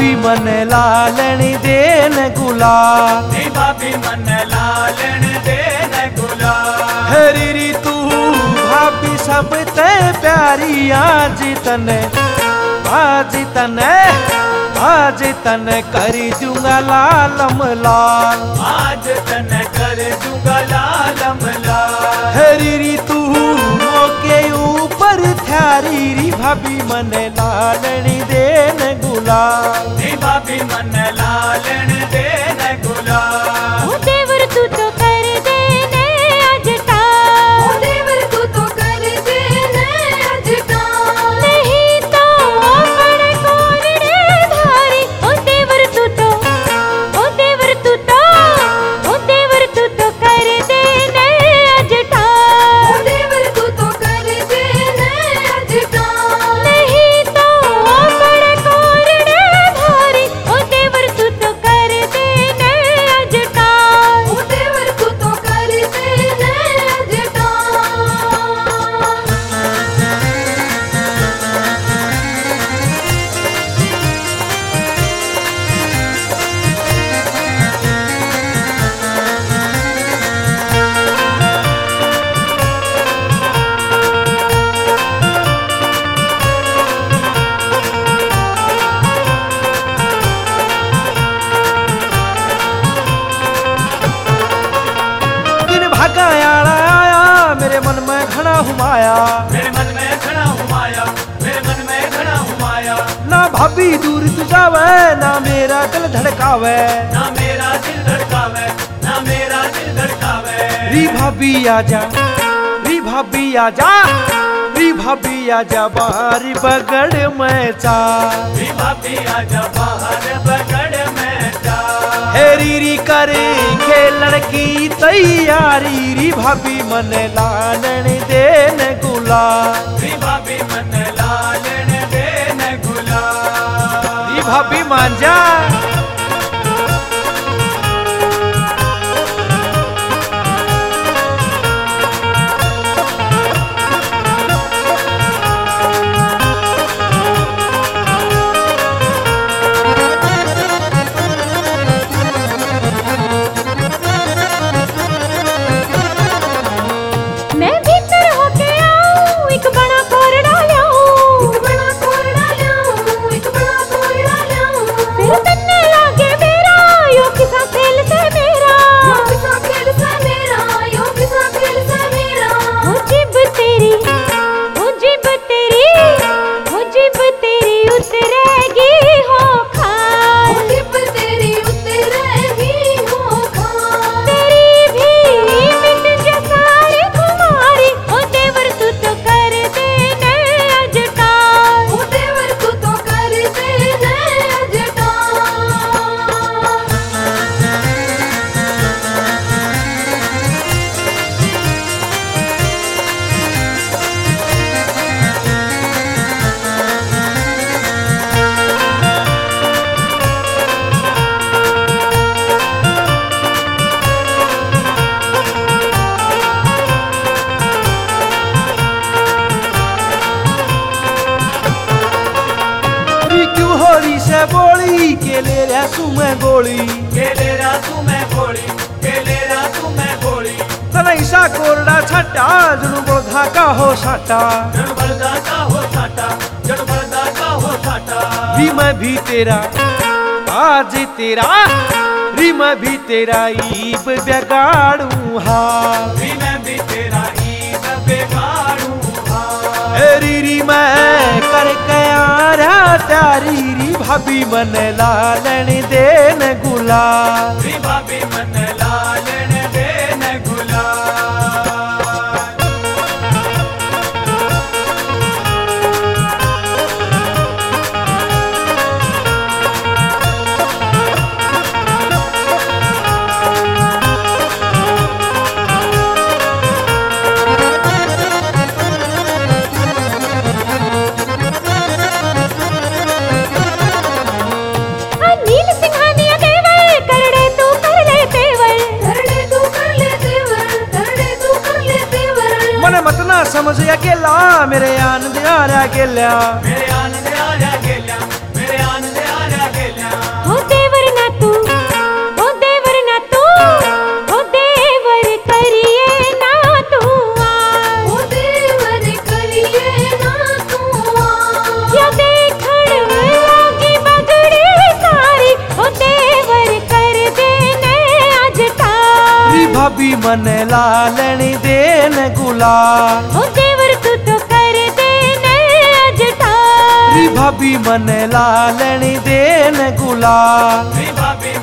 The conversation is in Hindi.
भाभी मन लालण देन गुलाल, नी भाभी मन लालण देन गुलाल। हरी री तू भाभी सब ते प्यारी, आज तने करी दूंगा लालम लाल, आज तने कर दूंगा लालम लाल। हरी री तू मोके ऊपर थारी री भाभी मन लालण देन गुलाल, नी भाभी मन लालण देन गुलाल। ओ देवर तू तो कर देने अजटा, ओ देवर तू तो कर देने अजटा, नहीं तो बड़े कोरड़े धारी। ओ देवर तू तो, ओ देवर तू तो, ओ देवर तू तो कर देने अजटा, ओ देवर तू तो कर देने अजटा, नहीं तो बड़े कोरड़े धारी। ओ देवर तू तो कर देने अजटा, ओ देवर तू तो कर देने अजटा। दिन भागा आया मेरे मन में घना हुमाया, मेरे मन में खड़ा हुमाया, मेरे मन में खड़ा हुमाया। ना भाभी दूर तू जावे, ना मेरा दिल धड़कावे, ना मेरा दिल धड़कावे, ना मेरा दिल धड़कावे। री भाभी आजा, री भाभी आजा, री भाभी आजा बाहर बगड़ में चा, नी भाभी आजा बाहर बगड़ में जा। हेरी री करे खेलन की तैयारी, री भाभी मन लालण देन गुलाल, नी भाभी मन लालण देन गुलाल। री भाभी मान जा। मैं भीतर होके आऊं, एक बड़ा कोरड़ा लाऊं, एक बड़ा कोरड़ा लाऊं, एक बड़ा कोरड़ा लाऊं, फिर तन्ने लागे मेरा यो किसा खेल से मेरा। यो किसा खेल से मेरा, यो किसा खेल से मेरा। हो जिब तेरी, हो जिब तेरी, हो जिब तेरी उतरेगी हो खा, ओ जिब तेरी उतरेगी हो खा, तेरी भी मिट जा सारी खुमारी। ओ देवर तू तो कर देने अजटा, ओ देवर तू तो कर देने अजटा। री क्यों होरी से बोली के ले रसू में गोली, केले रातू में गोली, केले रातू में गोली। तनैसा कोरड़ा छटा जुनू बोधा का हो साटा, जड़ बलदा का हो साटा, जड़ बलदा का हो साटा। री मैं भी तेरा आज तेरा, री मैं भी तेरा ईब बिगाड़ू हाल, भी मैं भी तेरा ईद बेगाड़ू हाँ। हेरी री मैं करके आ रहा तारी, री भाभी मन लालण देन गुलाल, री भाभी मन लालण देन गुलाल। नील सिंघानिया देवर करड़े तू कर ले तेवर, करड़े तू कर ले तेवर, करड़े तू कर ले तेवर। मन मत ना समझ अकेला मेरे आनंद आ रहा गेल्या, मेरे आनंद आ रहा गेल्या, मेरे आनंद आ रहा गेल्या। भाभी मन लालण देन गुलाल। ओ देवर तू तो कर दे अजठार। री भाभी मन लालण देन गुलाल। री भाभी